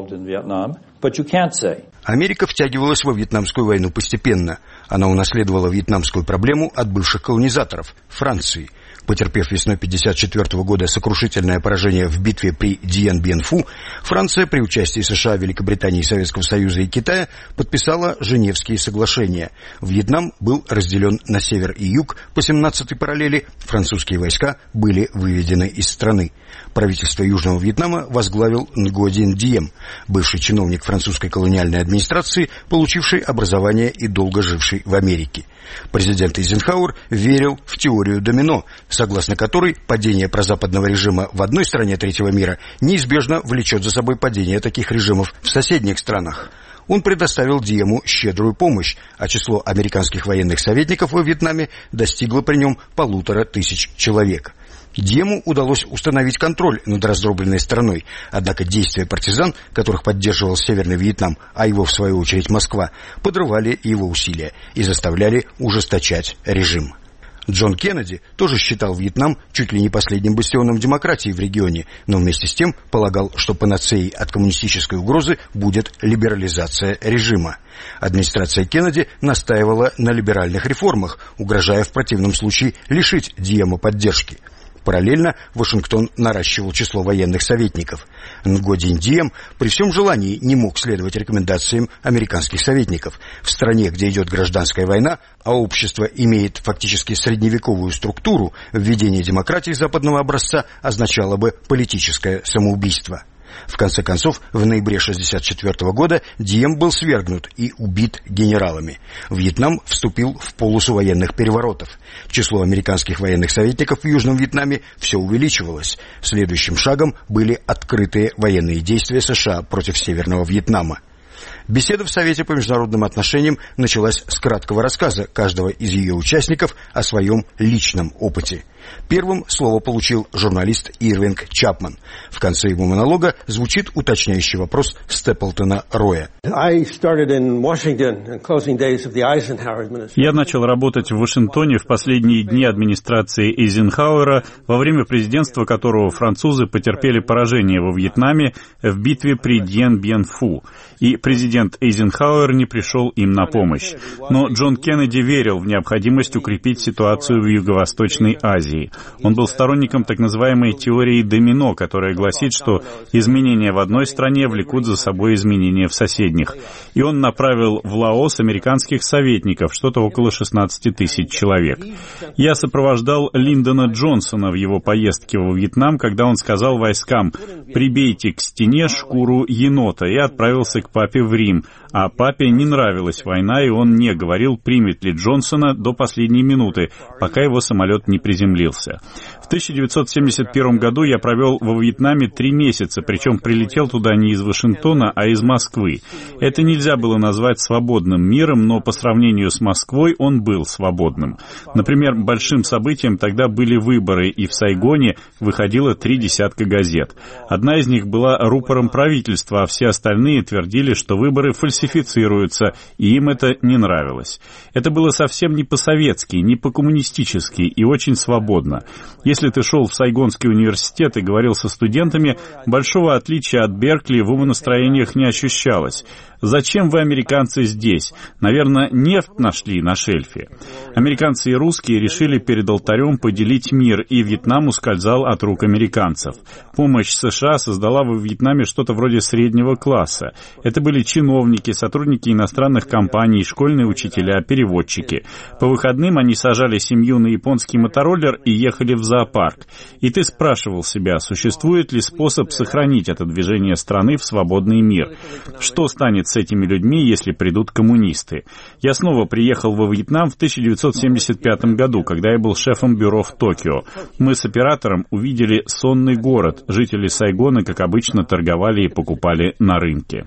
Америка втягивалась во Вьетнамскую войну постепенно. Она унаследовала вьетнамскую проблему от бывших колонизаторов – Франции. Потерпев весной 1954 года сокрушительное поражение в битве при Дien-Bien-Phu, Франция при участии США, Великобритании, Советского Союза и Китая подписала Женевские соглашения. Вьетнам был разделен на север и юг. По 17-й параллели французские войска были выведены из страны. Правительство Южного Вьетнама возглавил Нгуадин Дием, бывший чиновник французской колониальной администрации, получивший образование и долго живший в Америке. Президент Эйзенхауэр верил в теорию домино, согласно которой падение прозападного режима в одной стране третьего мира неизбежно влечет за собой падение таких режимов в соседних странах. Он предоставил Диему щедрую помощь, а число американских военных советников во Вьетнаме достигло при нем 1500 человек. Диему удалось установить контроль над раздробленной страной, однако действия партизан, которых поддерживал Северный Вьетнам, а его в свою очередь Москва, подрывали его усилия и заставляли ужесточать режим. Джон Кеннеди тоже считал Вьетнам чуть ли не последним бастионом демократии в регионе, но вместе с тем полагал, что панацеей от коммунистической угрозы будет либерализация режима. Администрация Кеннеди настаивала на либеральных реформах, угрожая в противном случае лишить Диема поддержки. Параллельно Вашингтон наращивал число военных советников. Нгодин Дием при всем желании не мог следовать рекомендациям американских советников. В стране, где идет гражданская война, а общество имеет фактически средневековую структуру, введение демократии западного образца означало бы политическое самоубийство. В конце концов, в ноябре 1964 года Дием был свергнут и убит генералами. Вьетнам вступил в полосу военных переворотов. Число американских военных советников в Южном Вьетнаме все увеличивалось. Следующим шагом были открытые военные действия США против Северного Вьетнама. Беседа в Совете по международным отношениям началась с краткого рассказа каждого из ее участников о своем личном опыте. Первым слово получил журналист Ирвинг Чапман. В конце его монолога звучит уточняющий вопрос Степлтона Роя. Я начал работать в Вашингтоне в последние дни администрации Эйзенхауэра, во время президентства которого французы потерпели поражение во Вьетнаме в битве при Дьен-Бьен-Фу, и президент Эйзенхауэр не пришел им на помощь. Но Джон Кеннеди верил в необходимость укрепить ситуацию в Юго-Восточной Азии. Он был сторонником так называемой теории домино, которая гласит, что изменения в одной стране влекут за собой изменения в соседних. И он направил в Лаос американских советников, что-то около 16 тысяч человек. Я сопровождал Линдона Джонсона в его поездке во Вьетнам, когда он сказал войскам: «Прибейте к стене шкуру енота», и отправился к папе в Рим. А папе не нравилась война, и он не говорил, примет ли Джонсона до последней минуты, пока его самолет не приземлился. В 1971 году я провел во Вьетнаме 3 месяца, причем прилетел туда не из Вашингтона, а из Москвы. Это нельзя было назвать свободным миром, но по сравнению с Москвой он был свободным. Например, большим событием тогда были выборы, и в Сайгоне выходило 3 десятка газет. Одна из них была рупором правительства, а все остальные твердили, что выборы фальсифицируются, и им это не нравилось. Это было совсем не по-советски, не по-коммунистически и очень свободно. Если ты шел в Сайгонский университет и говорил со студентами, большого отличия от Беркли в умонастроениях не ощущалось. Зачем вы, американцы, здесь? Наверное, нефть нашли на шельфе. Американцы и русские решили перед алтарем поделить мир, и Вьетнам ускользал от рук американцев. Помощь США создала во Вьетнаме что-то вроде среднего класса. Это были чиновники, сотрудники иностранных компаний, школьные учителя, переводчики. По выходным они сажали семью на японский мотороллер и ехали в зоопарк. И ты спрашивал себя, существует ли способ сохранить это движение страны в свободный мир? Что станет с этими людьми, если придут коммунисты? Я снова приехал во Вьетнам в 1975 году, когда я был шефом бюро в Токио. Мы с оператором увидели сонный город. Жители Сайгона, как обычно, торговали и покупали на рынке.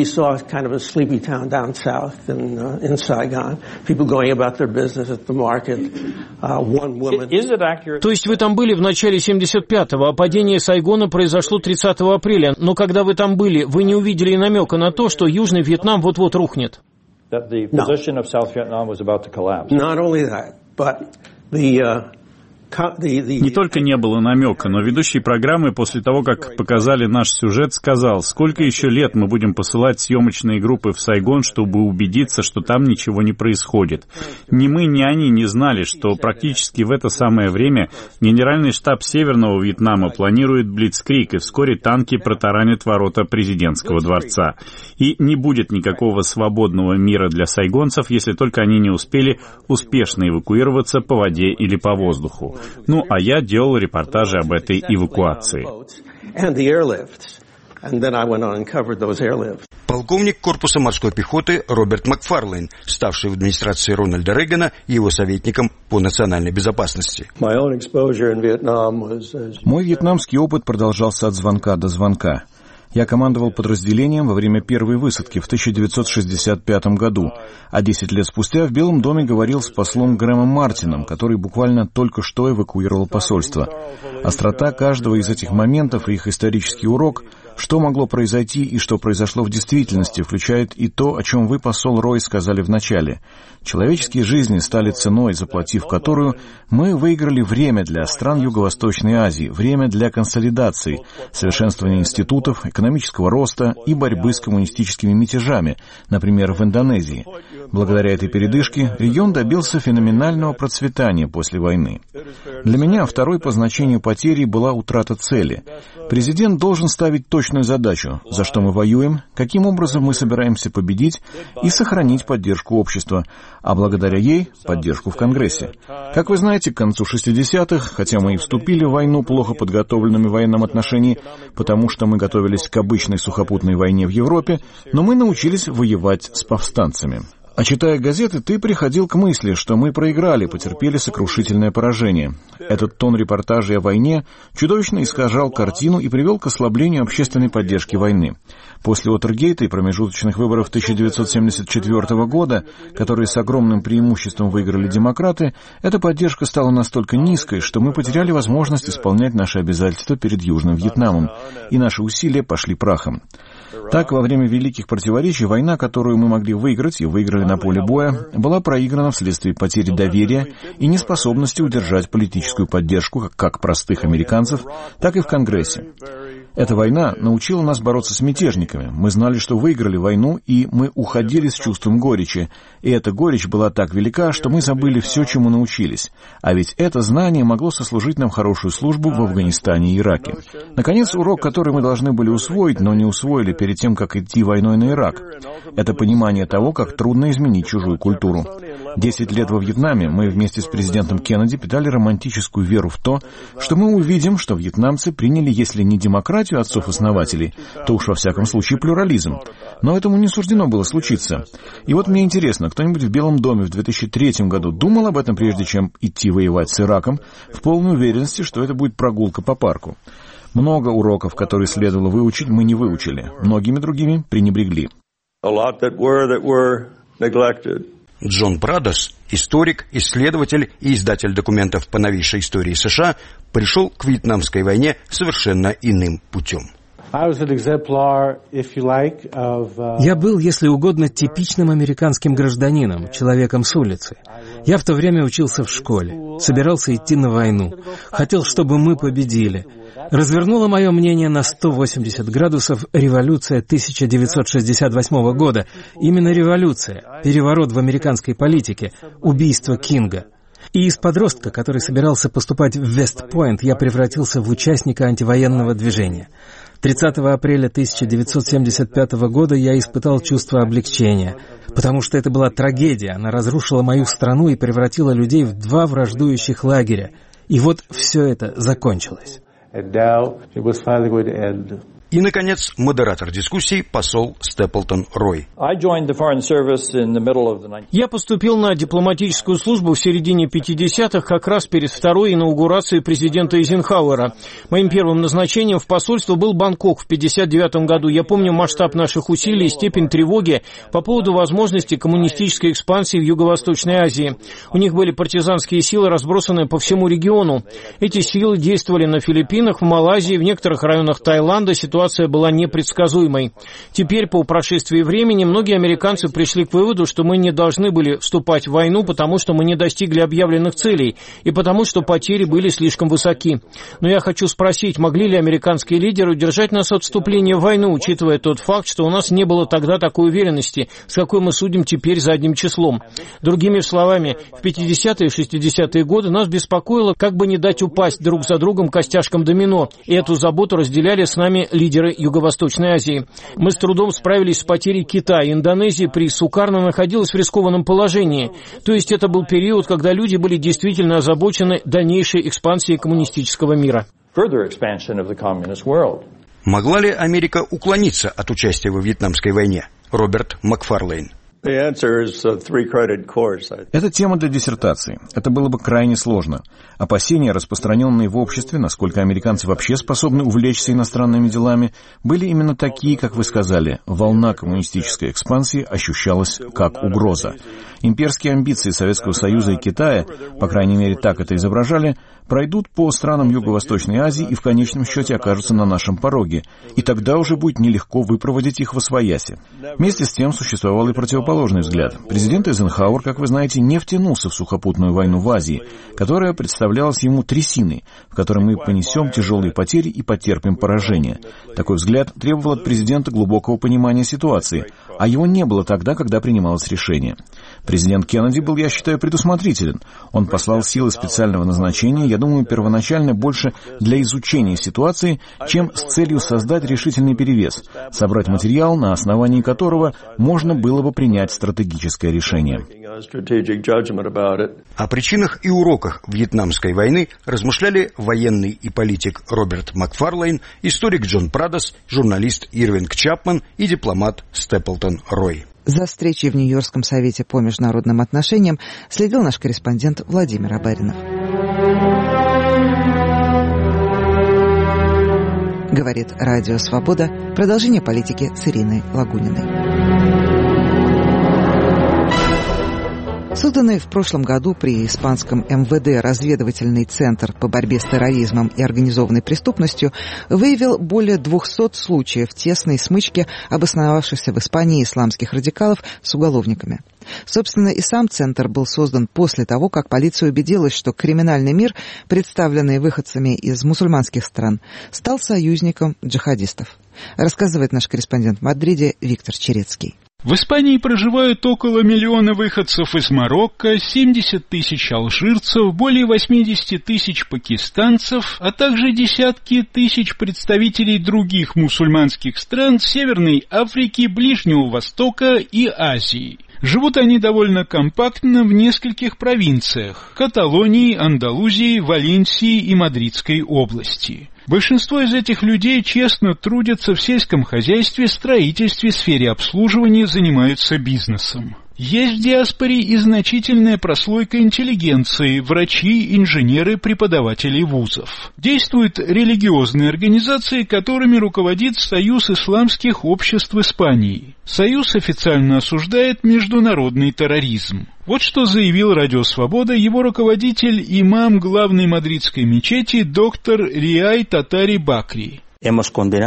То есть вы там были в начале 75-го, а падение Сайгона произошло 30 апреля. Но когда вы там были, вы не увидели и намека на то, что Южный Вьетнам вот-вот рухнет? Не только не было намека, но ведущий программы после того, как показали наш сюжет, сказал: сколько еще лет мы будем посылать съемочные группы в Сайгон, чтобы убедиться, что там ничего не происходит. Ни мы, ни они не знали, что практически в это самое время Генеральный штаб Северного Вьетнама планирует блицкриг, и вскоре танки протаранят ворота президентского дворца. И не будет никакого свободного мира для сайгонцев, если только они не успели успешно эвакуироваться по воде или по воздуху. Ну, а я делал репортажи об этой эвакуации. Полковник корпуса морской пехоты Роберт Макфарлейн, ставший в администрации Рональда Рейгана его советником по национальной безопасности. Мой вьетнамский опыт продолжался от звонка до звонка. Я командовал подразделением во время первой высадки в 1965 году, а 10 лет спустя в Белом доме говорил с послом Грэмом Мартином, который буквально только что эвакуировал посольство. Острота каждого из этих моментов и их исторический урок, что могло произойти и что произошло в действительности, включает и то, о чем вы, посол Рой, сказали в начале. Человеческие жизни стали ценой, заплатив которую мы выиграли время для стран Юго-Восточной Азии, время для консолидации, совершенствования институтов, экономического роста и борьбы с коммунистическими мятежами, например, в Индонезии. Благодаря этой передышке регион добился феноменального процветания после войны. Для меня второй по значению потерей была утрата цели. Президент должен ставить точную задачу, за что мы воюем, каким образом мы собираемся победить и сохранить поддержку общества, а благодаря ей — поддержку в Конгрессе. Как вы знаете, к концу 60-х, хотя мы и вступили в войну плохо подготовленными в военном отношении, потому что мы готовились к обычной сухопутной войне в Европе, но мы научились воевать с повстанцами. А читая газеты, ты приходил к мысли, что мы проиграли, потерпели сокрушительное поражение. Этот тон репортажей о войне чудовищно искажал картину и привел к ослаблению общественной поддержки войны. После Уотергейта и промежуточных выборов 1974 года, которые с огромным преимуществом выиграли демократы, эта поддержка стала настолько низкой, что мы потеряли возможность исполнять наши обязательства перед Южным Вьетнамом, и наши усилия пошли прахом. Так, во время великих противоречий, война, которую мы могли выиграть и выиграли на поле боя, была проиграна вследствие потери доверия и неспособности удержать политическую поддержку как простых американцев, так и в Конгрессе. Эта война научила нас бороться с мятежниками. Мы знали, что выиграли войну, и мы уходили с чувством горечи. И эта горечь была так велика, что мы забыли все, чему научились. А ведь это знание могло сослужить нам хорошую службу в Афганистане и Ираке. Наконец, урок, который мы должны были усвоить, но не усвоили перед тем, как идти войной на Ирак. Это понимание того, как трудно изменить чужую культуру. 10 лет во Вьетнаме мы вместе с президентом Кеннеди питали романтическую веру в то, что мы увидим, что вьетнамцы приняли, если не демократию отцов-основателей, то уж во всяком случае плюрализм. Но этому не суждено было случиться. И вот мне интересно, кто-нибудь в Белом доме в 2003 году думал об этом, прежде чем идти воевать с Ираком, в полной уверенности, что это будет прогулка по парку? Много уроков, которые следовало выучить, мы не выучили. Многими другими пренебрегли. Джон Брадос, историк, исследователь и издатель документов по новейшей истории США, пришел к Вьетнамской войне совершенно иным путем. Я был, если угодно, типичным американским гражданином, человеком с улицы. Я в то время учился в школе, собирался идти на войну, хотел, чтобы мы победили. Развернуло мое мнение на 180 градусов революция 1968 года. Именно революция, переворот в американской политике, убийство Кинга. И из подростка, который собирался поступать в Вест-Пойнт, я превратился в участника антивоенного движения. 30 апреля 1975 года я испытал чувство облегчения, потому что это была трагедия, она разрушила мою страну и превратила людей в два враждующих лагеря. И вот все это закончилось. И, наконец, модератор дискуссии, посол Степлтон Рой. Я поступил на дипломатическую службу в середине 50-х, как раз перед второй инаугурацией президента Эйзенхауэра. Моим первым назначением в посольство был Бангкок в 59 году. Я помню масштаб наших усилий и степень тревоги по поводу возможности коммунистической экспансии в Юго-Восточной Азии. У них были партизанские силы, разбросанные по всему региону. Эти силы действовали на Филиппинах, в Малайзии, в некоторых районах Таиланда. Ситуация была непредсказуемой. Теперь, по прошествии времени, многие американцы пришли к выводу, что мы не должны были вступать в войну, потому что мы не достигли объявленных целей, и потому что потери были слишком высоки. Но я хочу спросить, могли ли американские лидеры удержать нас от вступления в войну, учитывая тот факт, что у нас не было тогда такой уверенности, с какой мы судим теперь задним числом. Другими словами, в 50-е и 60-е годы нас беспокоило, как бы не дать упасть друг за другом костяшкам домино, и эту заботу разделяли с нами лидеры Юго-Восточной Азии. Мы с трудом справились с потерей Китая. Индонезия при Сукарно находилась в рискованном положении. То есть это был период, когда люди были действительно озабочены дальнейшей экспансией коммунистического мира. Могла ли Америка уклониться от участия во Вьетнамской войне? Роберт Макфарлейн. Это тема для диссертации. Это было бы крайне сложно. Опасения, распространенные в обществе, насколько американцы вообще способны увлечься иностранными делами, были именно такие, как вы сказали. Волна коммунистической экспансии ощущалась как угроза. Имперские амбиции Советского Союза и Китая, по крайней мере так это изображали, пройдут по странам Юго-Восточной Азии и в конечном счете окажутся на нашем пороге. И тогда уже будет нелегко выпроводить их восвояси. Вместе с тем существовал и противоположный взгляд. Президент Эйзенхауэр, как вы знаете, не втянулся в сухопутную войну в Азии, которая представлялась ему трясиной, в которой мы понесем тяжелые потери и потерпим поражение. Такой взгляд требовал от президента глубокого понимания ситуации, а его не было тогда, когда принималось решение. Президент Кеннеди был, я считаю, предусмотрителен. Он послал силы специального назначения, я думаю, первоначально больше для изучения ситуации, чем с целью создать решительный перевес, собрать материал, на основании которого можно было бы принять стратегическое решение. О причинах и уроках Вьетнамской войны размышляли военный и политик Роберт Макфарлейн, историк Джон Прадос, журналист Ирвинг Чапман и дипломат Степлтон Рой. За встречей в Нью-Йоркском совете по международным отношениям следил наш корреспондент Владимир Абаринов. Говорит Радио Свобода. Продолжение политики с Ириной Лагуниной. Созданный в прошлом году при испанском МВД разведывательный центр по борьбе с терроризмом и организованной преступностью выявил более 200 случаев тесной смычки обосновавшихся в Испании исламских радикалов с уголовниками. Собственно, и сам центр был создан после того, как полиция убедилась, что криминальный мир, представленный выходцами из мусульманских стран, стал союзником джихадистов. Рассказывает наш корреспондент в Мадриде Виктор Черецкий. В Испании проживают около миллиона выходцев из Марокко, 70 тысяч алжирцев, более 80 тысяч пакистанцев, а также десятки тысяч представителей других мусульманских стран Северной Африки, Ближнего Востока и Азии. Живут они довольно компактно в нескольких провинциях – Каталонии, Андалузии, Валенсии и Мадридской области. Большинство из этих людей честно трудятся в сельском хозяйстве, строительстве, сфере обслуживания, занимаются бизнесом. Есть в диаспоре и значительная прослойка интеллигенции, врачи, инженеры, преподаватели вузов. Действуют религиозные организации, которыми руководит Союз исламских обществ Испании. Союз официально осуждает международный терроризм. Вот что заявил Радио Свобода его руководитель, имам главной мадридской мечети доктор Риай Татари Бакри. Мы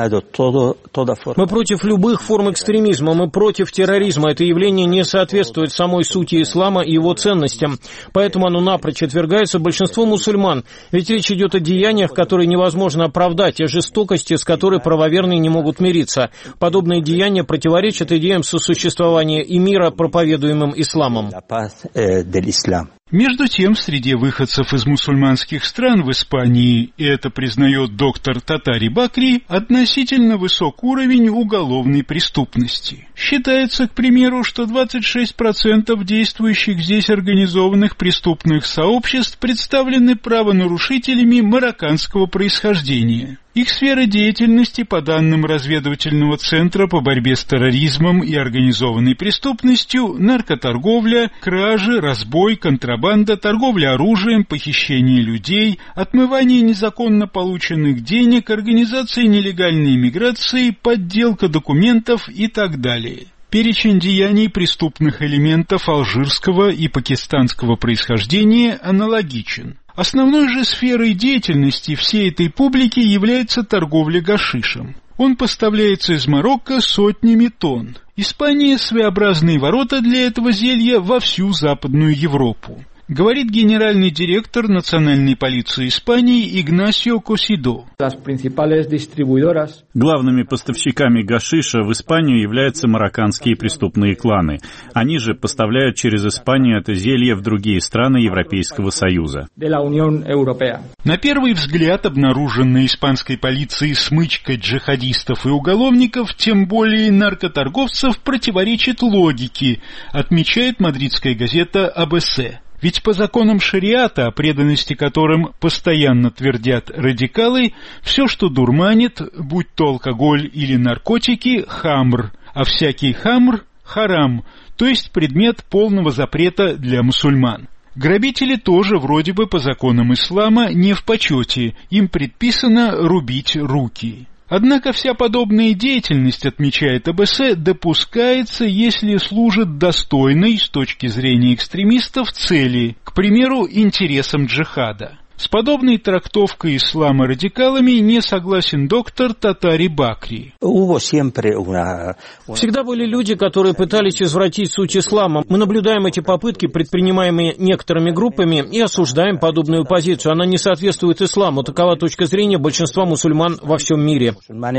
против любых форм экстремизма, мы против терроризма. Это явление не соответствует самой сути ислама и его ценностям. Поэтому оно напрочь отвергается большинством мусульман. Ведь речь идет о деяниях, которые невозможно оправдать, о жестокости, с которой правоверные не могут мириться. Подобные деяния противоречат идеям сосуществования и мира, проповедуемым исламом. Между тем, среди выходцев из мусульманских стран в Испании, и это признает доктор Татари Бакри, относительно высок уровень уголовной преступности. Считается, к примеру, что 26% действующих здесь организованных преступных сообществ представлены правонарушителями марокканского происхождения. Их сфера деятельности, по данным разведывательного центра по борьбе с терроризмом и организованной преступностью, наркоторговля, кражи, разбой, контрабанда, торговля оружием, похищение людей, отмывание незаконно полученных денег, организация нелегальной иммиграции, подделка документов и так далее. Перечень деяний преступных элементов алжирского и пакистанского происхождения аналогичен. Основной же сферой деятельности всей этой публики является торговля гашишем. Он поставляется из Марокко сотнями тонн. Испания – своеобразные ворота для этого зелья во всю Западную Европу. Говорит генеральный директор национальной полиции Испании Игнасио Косидо. Главными поставщиками гашиша в Испанию являются марокканские преступные кланы. Они же поставляют через Испанию это зелье в другие страны Европейского Союза. На первый взгляд обнаруженная испанской полицией смычка джихадистов и уголовников, тем более наркоторговцев, противоречит логике, отмечает мадридская газета «АБС». Ведь по законам шариата, о преданности которым постоянно твердят радикалы, все, что дурманит, будь то алкоголь или наркотики, хамр, а всякий хамр – харам, то есть предмет полного запрета для мусульман. Грабители тоже вроде бы по законам ислама не в почете, им предписано рубить руки. Однако вся подобная деятельность, отмечает ОБСЕ, допускается, если служит достойной с точки зрения экстремистов цели, к примеру, интересам джихада. С подобной трактовкой ислама радикалами не согласен доктор Татари Бакри. Всегда были люди, которые пытались извратить суть ислама. Мы наблюдаем эти попытки, предпринимаемые некоторыми группами, и осуждаем подобную позицию. Она не соответствует исламу. Такова точка зрения большинства мусульман во всем мире.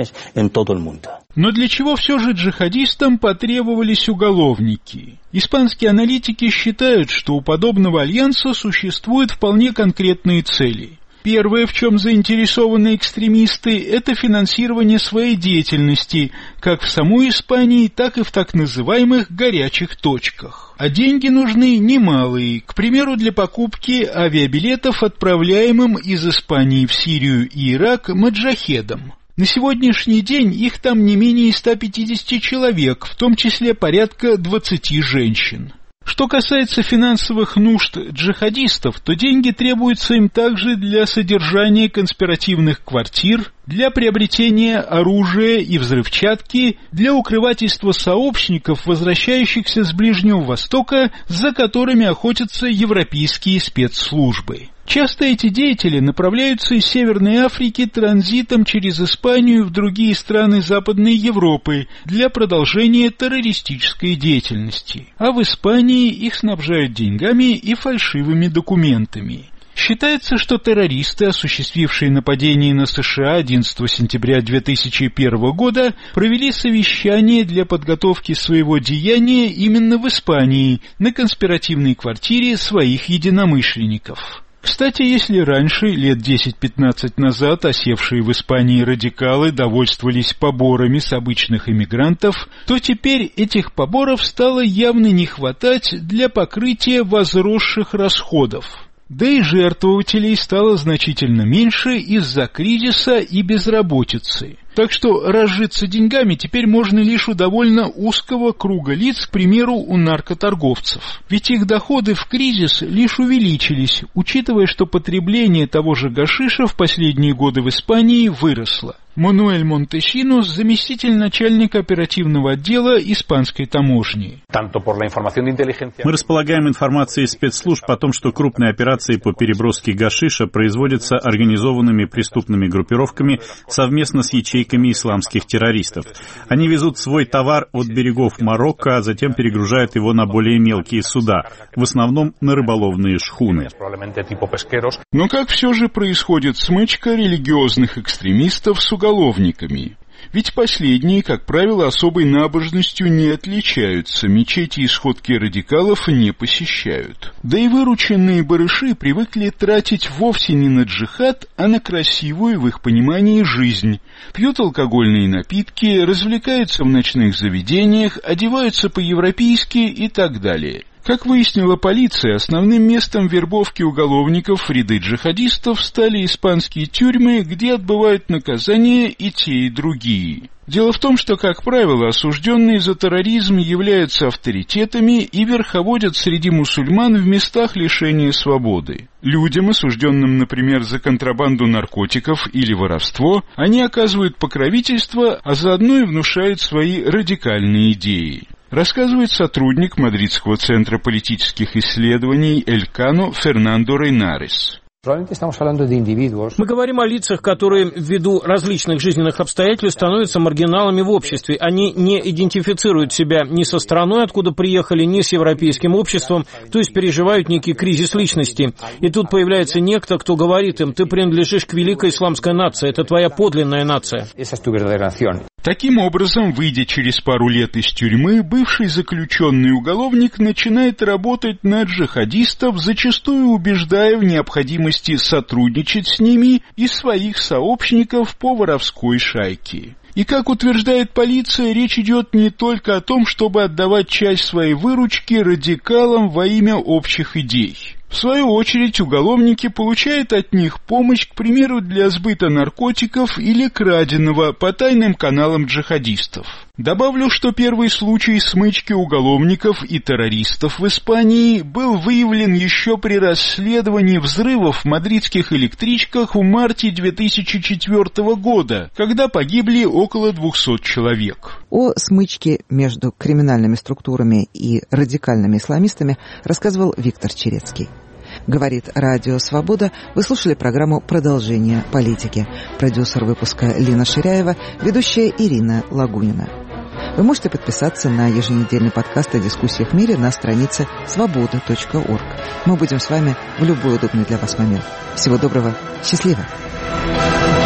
Но для чего все же джихадистам потребовались уголовники? Испанские аналитики считают, что у подобного альянса существуют вполне конкретные цели. Первое, в чем заинтересованы экстремисты, это финансирование своей деятельности, как в самой Испании, так и в так называемых горячих точках. А деньги нужны немалые, к примеру, для покупки авиабилетов, отправляемым из Испании в Сирию и Ирак маджахедам. На сегодняшний день их там не менее 150 человек, в том числе порядка 20 женщин. Что касается финансовых нужд джихадистов, то деньги требуются им также для содержания конспиративных квартир, для приобретения оружия и взрывчатки, для укрывательства сообщников, возвращающихся с Ближнего Востока, за которыми охотятся европейские спецслужбы. Часто эти деятели направляются из Северной Африки транзитом через Испанию в другие страны Западной Европы для продолжения террористической деятельности, а в Испании их снабжают деньгами и фальшивыми документами. Считается, что террористы, осуществившие нападение на США 11 сентября 2001 года, провели совещание для подготовки своего деяния именно в Испании, на конспиративной квартире своих единомышленников. Кстати, если раньше, лет 10-15 назад, осевшие в Испании радикалы довольствовались поборами с обычных иммигрантов, то теперь этих поборов стало явно не хватать для покрытия возросших расходов. Да и жертвователей стало значительно меньше из-за кризиса и безработицы. Так что разжиться деньгами теперь можно лишь у довольно узкого круга лиц, к примеру, у наркоторговцев. Ведь их доходы в кризис лишь увеличились, учитывая, что потребление того же гашиша в последние годы в Испании выросло. Мануэль Монтесинус, заместитель начальника оперативного отдела испанской таможни. Мы располагаем информацией спецслужб о том, что крупные операции по переброске гашиша производятся организованными преступными группировками совместно с ячейками исламских террористов. Они везут свой товар от берегов Марокко, а затем перегружают его на более мелкие суда, в основном на рыболовные шхуны. Но как все же происходит смычка религиозных экстремистов с уголовниками? Ведь последние, как правило, особой набожностью не отличаются, мечети и сходки радикалов не посещают. Да и вырученные барыши привыкли тратить вовсе не на джихад, а на красивую, в их понимании, жизнь. Пьют алкогольные напитки, развлекаются в ночных заведениях, одеваются по-европейски и так далее. Как выяснила полиция, основным местом вербовки уголовников в ряды джихадистов стали испанские тюрьмы, где отбывают наказания и те, и другие. Дело в том, что, как правило, осужденные за терроризм являются авторитетами и верховодят среди мусульман в местах лишения свободы. Людям, осужденным, например, за контрабанду наркотиков или воровство, они оказывают покровительство, а заодно и внушают свои радикальные идеи. Рассказывает сотрудник Мадридского центра политических исследований Элькано Фернандо Рейнарес. Мы говорим о лицах, которые ввиду различных жизненных обстоятельств становятся маргиналами в обществе. Они не идентифицируют себя ни со страной, откуда приехали, ни с европейским обществом, то есть переживают некий кризис личности. И тут появляется некто, кто говорит им: ты принадлежишь к великой исламской нации, это твоя подлинная нация. Таким образом, выйдя через пару лет из тюрьмы, бывший заключенный уголовник начинает работать на джихадистов, зачастую убеждая в необходимости сотрудничать с ними и своих сообщников по воровской шайке. И, как утверждает полиция, речь идет не только о том, чтобы отдавать часть своей выручки радикалам во имя общих идей. В свою очередь, уголовники получают от них помощь, к примеру, для сбыта наркотиков или краденого по тайным каналам джихадистов. Добавлю, что первый случай смычки уголовников и террористов в Испании был выявлен еще при расследовании взрывов в мадридских электричках в марте 2004 года, когда погибли около 200 человек. О смычке между криминальными структурами и радикальными исламистами рассказывал Виктор Черецкий. Говорит Радио Свобода. Вы слушали программу «Продолжение политики». Продюсер выпуска Лина Ширяева, ведущая Ирина Лагунина. Вы можете подписаться на еженедельный подкаст о дискуссиях в мире на странице svoboda.org. Мы будем с вами в любой удобный для вас момент. Всего доброго. Счастливо.